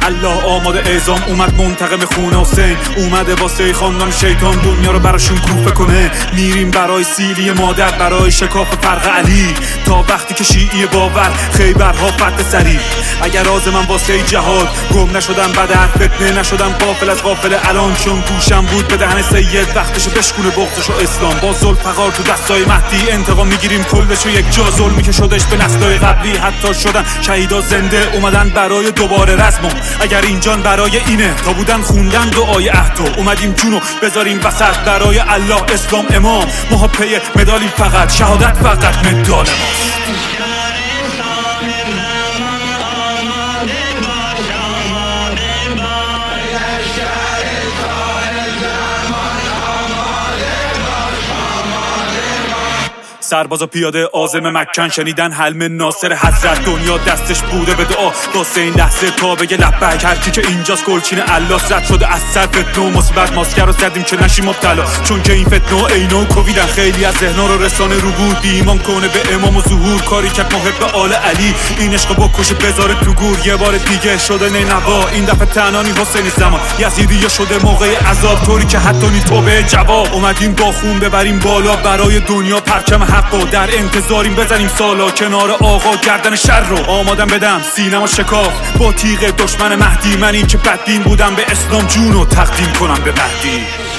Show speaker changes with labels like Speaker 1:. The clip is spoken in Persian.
Speaker 1: الله آماده اعزام اومد، منتقم خون حسین اومده واسه خاندان شیطان دنیا رو براشون کوفه کنه. میریم برای سیلی مادر، برای شکاف فرق علی، تا وقتی که شیعی باور خیبرها فتح سریع. اگر راز من واسه جهاد گم نشدم، بدر فتنه نشدم غافل از غافل الان، چون گوشم بود به دهن سید وقتشو بشکونه بغضشو اسلام. با ذوالفقار تو دستای مهدی انتقام میگیریم کلشو یک جا، ظلمی که شدش به نسلای قبلی حتی شدن شهیدا زنده اومدن برای دوباره رزمم. اگر اینجان برای اینه تا بودن خوندن دعای عهدو، اومدیم جونو بذاریم وسط برای الله اسلام امام. ما پی مدالی فقط، شهادت فقط مدال ماست. سرباز و پیاده عازم مکن شنیدن حلم ناصر حضرت، دنیا دستش بوده به دعا واسه این لحظه تا بگه لبک. هرکی که اینجاست گلچین الله رد شده از سر فتنه و مصیبت، ماسکر رو زدیم که نشیم مبتلا، چون که این فتنه و عینه و کویدن. خیلی از ذهنا رو رسانه رو بود ایمان کنه به امام و ظهور، کاری که محب آل علی این عشق بکشه بذاره تو گور. یه بار دیگه شده نینوا، این دفعه تنانی حسین زمان یزیدی شده موقع عذاب، طوری که حتی نی توبه جواب. اومدیم با خون ببریم بالا برای دنیا پرچم حقو، در انتظاریم بزنیم سالا کنار آقا گردن شر رو. آمادم بدم سینما شکاف با تیغ دشمن مهدی، منی که بدبین بودم به اسلام جونو تقدیم کنم به مهدی.